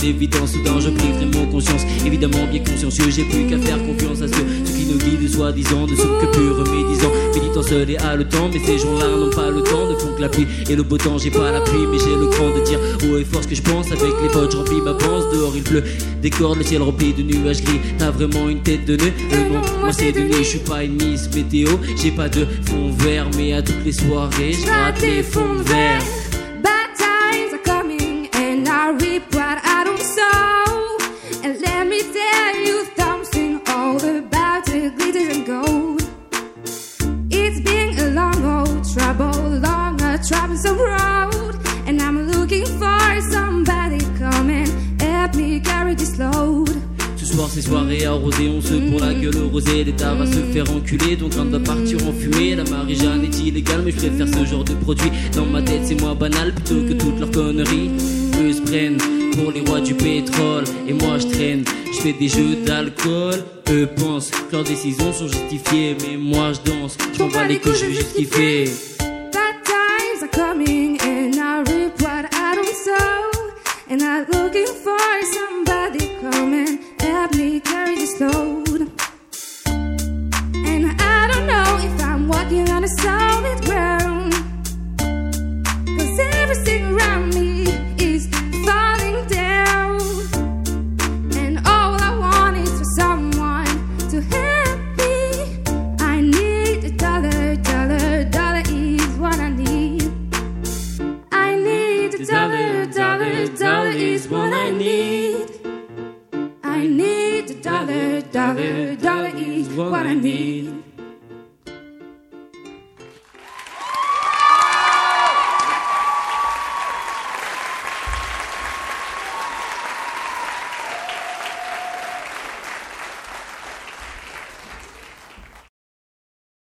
l'évidence. Soudain je pris vraiment conscience, évidemment bien consciencieux. J'ai plus qu'à faire confiance à ceux qui nous guident, soi-disant, ne sont que purs médisants. Méditant seul et haletant, mais ces gens-là n'ont pas le temps, ne font que la pluie et le beau temps. J'ai pas la pluie, mais j'ai le cran de dire haut et fort ce que je pense. Avec les potes, je remplis ma panse, dehors il pleut, des cordes, le ciel rempli de nuages gris. T'as vraiment une tête de nœud, non, moi c'est Denis, je suis pas une Miss Météo. J'ai pas de fond vert, mais à toutes les soirées, je rate les fonds de verre. Bad times are coming and I reap what I don't sow. And let me tell you something all about the glitters and gold. It's been a long old trouble, long a troublesome road. And I'm looking for somebody come and help me carry this load. Ce soir c'est soirée arrosée, on se pour la gueule rosée. L'État va se faire enculer, ton train doit partir en fumée. La Marie-Jeanne est illégale, mais je préfère ce genre de produit. Dans ma tête c'est moins banal plutôt que toutes leurs conneries. Eux se prennent pour les rois du pétrole, et moi je traîne, je fais des jeux d'alcool. Eux pensent que leurs décisions sont justifiées, mais moi je danse, je m'en bats les couilles, je veux juste kiffer. Bad times are coming and I reap what I don't sow. And I'm looking for somebody come and help me carry this load. And I don't know if I'm walking on a solid ground, 'cause everything around me is falling down. And all I want is for someone to help me. I need a dollar, dollar, dollar is what I need. I need a dollar, dollar, dollar is what I need. I need a dollar, dollar, dollar is what I need.